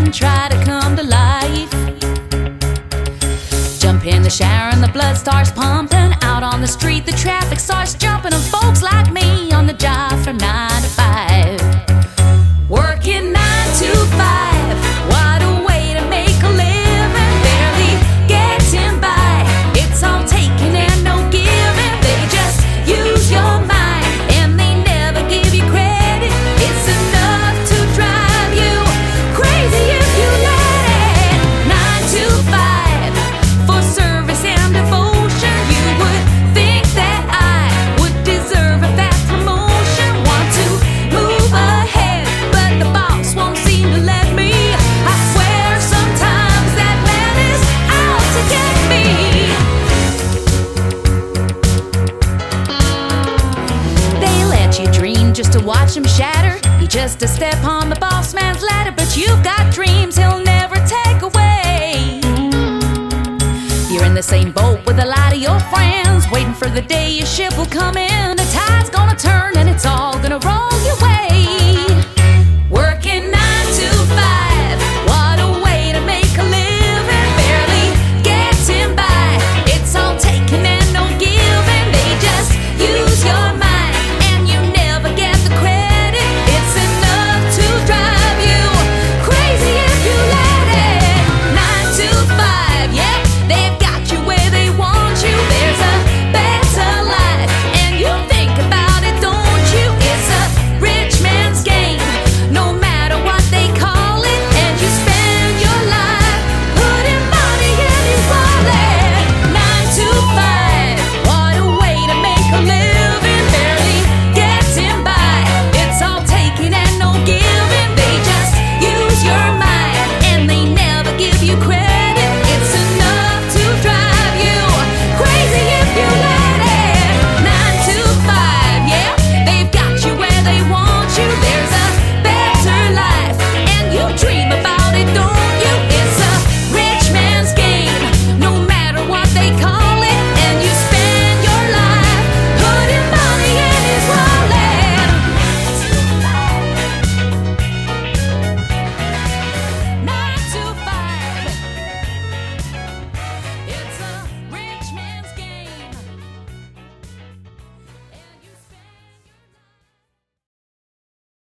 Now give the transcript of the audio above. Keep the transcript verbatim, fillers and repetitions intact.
and try to come to life. Jump in the shower and the blood starts pumping. Out on the street the traffic starts jumping, and folks like me on the job from nine to five. Working nine to five, what a way to make a living. Barely getting by, it's all taking and no giving. They just use your mind and they never give you credit. It's enough to drive you crazy if you let it. Nine to five for service and devotion. You would think that I would deserve a fast promotion. Want to move ahead, but the boss won't seem to let me. I swear sometimes that man is out to get me. They let you dream just to watch him shatter. You just a step on the boss man's ladder, but you've got dreams he'll never take away. You're in the same boat with a lot of your friends, waiting for the day your ship will come in. The tide's gonna turn and it's all gonna roll your way.